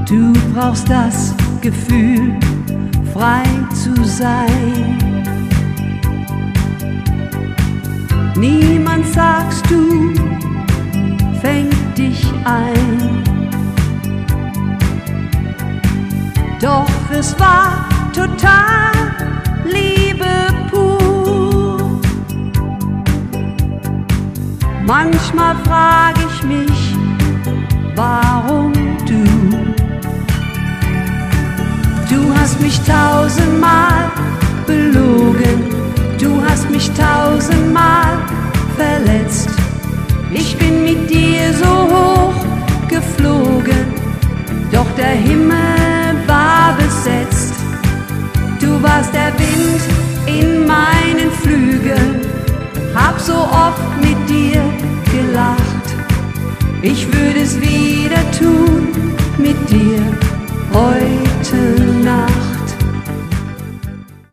Du brauchst das Gefühl, frei zu sein. Niemand, sagst du, fängt dich ein. Doch es war total Liebe pur. Manchmal frag ich mich, warum du? Du hast mich tausendmal belogen, du hast mich tausendmal verletzt. Ich bin mit dir so hoch geflogen, doch der Himmel war besetzt. Du warst der Wind in meinen Flügeln, hab so oft mit dir gelacht. Ich würde es wieder tun mit dir heute.